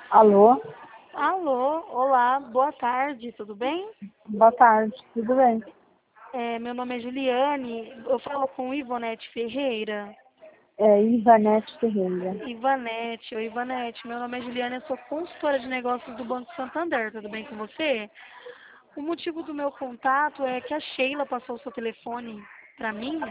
Alô? Alô, olá, boa tarde, tudo bem? Boa tarde, tudo bem? Meu nome é Juliane, eu falo com Ivonete Ferreira. É Ivanete Ferreira. Ivanete, meu nome é Juliane, eu sou consultora de negócios do Banco Santander, tudo bem com você? O motivo do meu contato é que a Sheila passou o seu telefone para mim,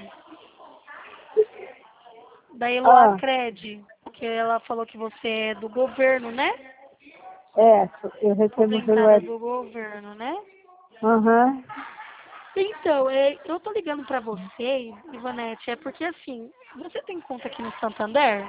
da Eloá Ah, Cred, que ela falou que você é do governo, né? é, eu recebo pelo Aposentada web. do governo, né? Aham. Então, eu tô ligando pra você, Ivanete, é porque assim, você tem conta aqui no Santander?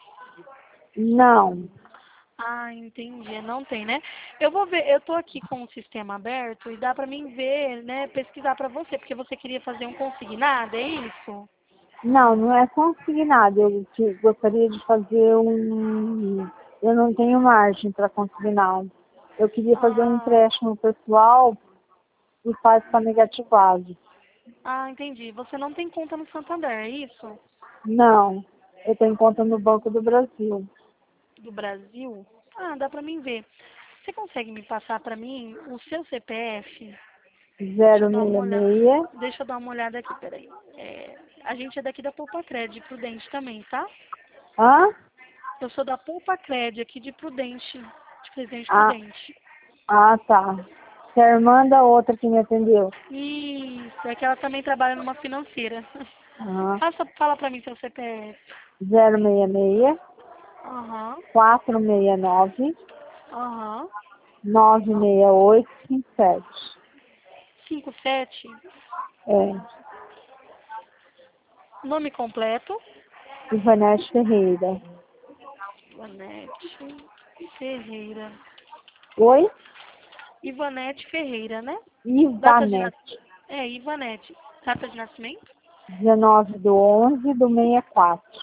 Não. Ah, entendi, não tem, né? Eu vou ver, eu tô aqui com o sistema aberto e dá pra mim ver, né, pesquisar pra você, porque você queria fazer um consignado, é isso? Não, não é consignado. Gostaria de fazer um. Eu não tenho margem para consignado. Eu queria fazer um Ah, empréstimo pessoal e faz para negativado. entendi. Você não tem conta no Santander, é isso? Não. Eu tenho conta no Banco do Brasil. Do Brasil? Ah, dá pra mim ver. Você consegue me passar pra mim o seu CPF? Deixa eu dar uma olhada. 066. Deixa eu dar uma olhada aqui, peraí. A gente é daqui da Poupa Cred, de Prudente também, tá? Hã? Eu sou da Poupa Cred, aqui de Prudente, de Presidente Ah, Prudente. tá. Você é irmã da outra que me atendeu. Isso, é que ela também trabalha numa financeira. Aham. Fala pra mim seu CPF. 066 Aham, 469 aham. 96857. 57. É, Nome completo. Ivanete Ferreira. Ivanete Ferreira. Oi? Ivanete Ferreira, né? Data de nascimento. Ivanete. Ivanete. Data de nascimento? 19/11/64.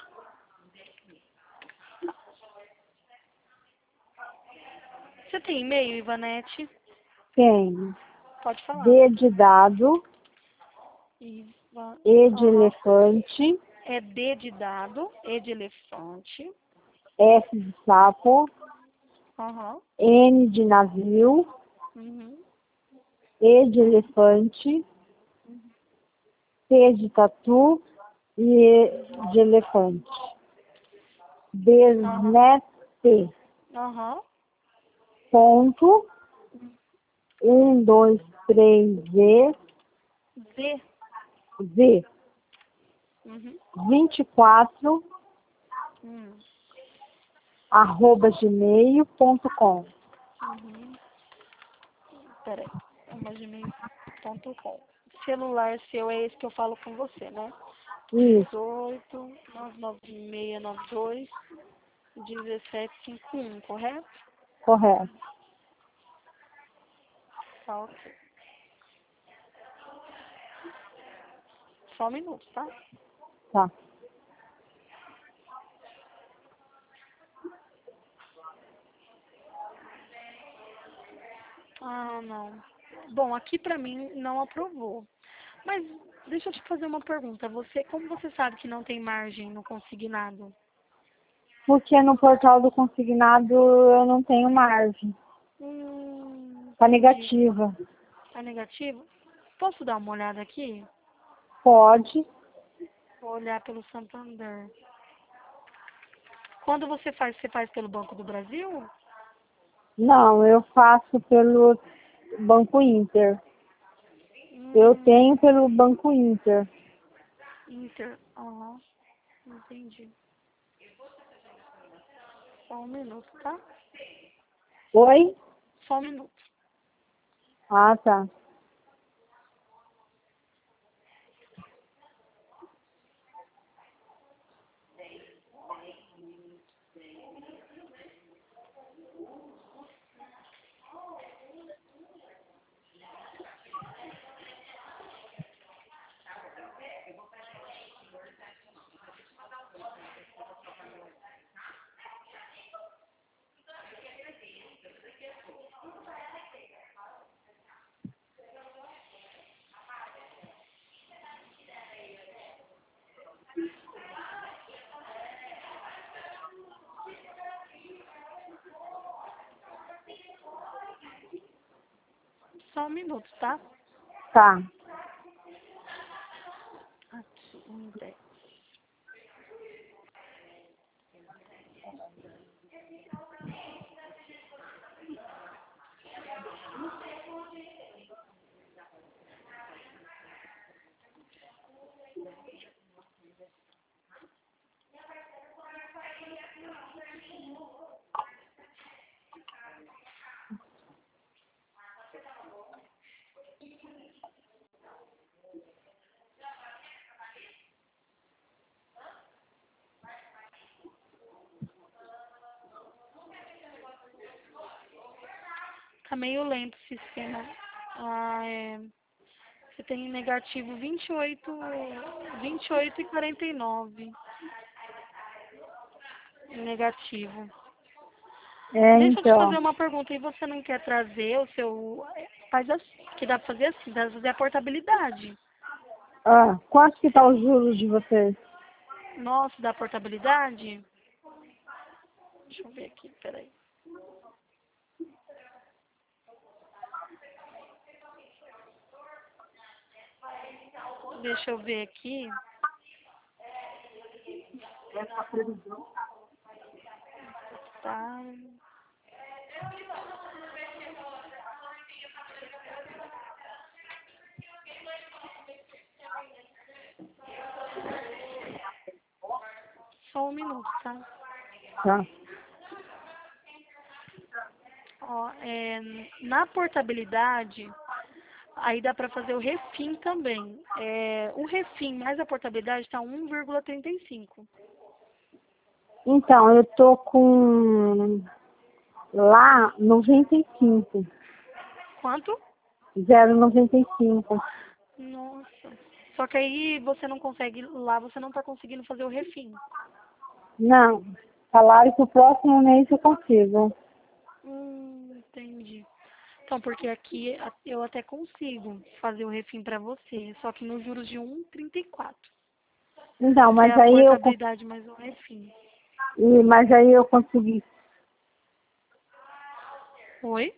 Você tem e-mail, Ivanete? Tem Pode falar. D de dado, Iva... E de Aham. elefante, É D de dado, E de elefante. S de sapo, Aham. N de navio, Uhum. E de elefante, T de tatu e E de elefante. Aham. Desnete. Aham. Ponto 123 Z. Z Uhum. 24 Hum. @gmail.com. Uhum. Peraí. gmail.com. Celular seu é esse que eu falo com você, né? Isso, 18 99692 1751, correto? correto. Tá, ok. Só um minuto, tá? Tá. Ah, não. Bom, aqui pra mim não aprovou. Mas deixa eu te fazer uma pergunta. Como você sabe que não tem margem no consignado? Porque no portal do consignado eu não tenho margem. Tá Entendi. negativa. Tá negativo? Posso dar uma olhada aqui? Pode. Vou olhar pelo Santander. Quando você faz pelo Banco do Brasil? Não, eu faço pelo Banco Inter. Eu Hum, tenho pelo Banco Inter. Inter. Aham, entendi. Só um minuto, tá? Oi? Só um minuto. Ah, tá. Só um minuto, tá? Tá. Aqui, 1,10. Tá meio lento o sistema. Você tem negativo 28 e 49. Negativo. Deixa eu te fazer Então. uma pergunta. E você não quer trazer o seu... Faz assim, que dá pra fazer assim, dá pra fazer a portabilidade. Quanto que tá os juros de vocês? Nossa, da portabilidade? Deixa eu ver aqui, peraí. Deixa eu ver aqui. Tá. Só um minuto, tá? Tá. Ó, na portabilidade, aí dá pra fazer o refim também. O refim mais a portabilidade tá 1,35. Então, eu tô com lá 95. Quanto? 0,95. Nossa. Só que aí você não consegue, lá você não tá conseguindo fazer o refim. Não. Falaram que o próximo mês eu consigo. Entendi. Então, porque aqui eu até consigo fazer o refim pra você, só que nos juros de 1,34, Então, que é mas a aí eu, portabilidade mais o refim. mas aí eu consegui. Oi?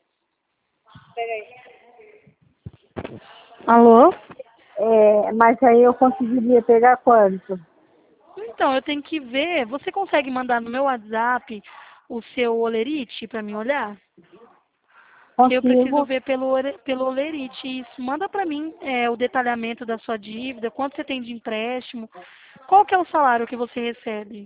Alô? Mas aí eu conseguiria pegar quanto? Então, eu tenho que ver. Você consegue mandar no meu WhatsApp o seu olerite pra mim olhar? Que eu preciso Consigo. ver pelo olerite. Isso. Manda pra mim o detalhamento da sua dívida, quanto você tem de empréstimo, qual que é o salário que você recebe?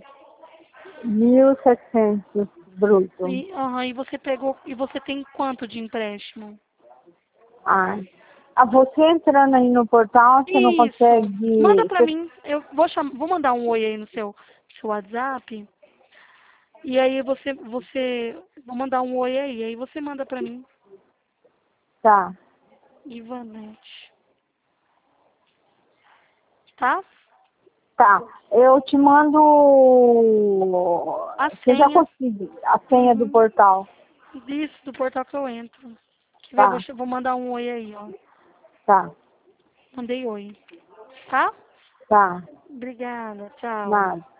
1.700 bruto. E você pegou, e você tem quanto de empréstimo? Ah. Você entrando aí no portal, você não Isso. Manda consegue. pra mim. Eu vou mandar um oi aí no seu WhatsApp. E aí vou mandar um oi aí você manda pra mim. Tá, Ivanete. Tá? tá. Eu te mando. A Você já senha. conseguiu a senha do Uhum. portal. Isso, do portal que eu entro. Quer ver? Tá, Vou mandar um oi aí, ó. tá, Mandei oi. Tá? tá. Obrigada. Tchau. Nada.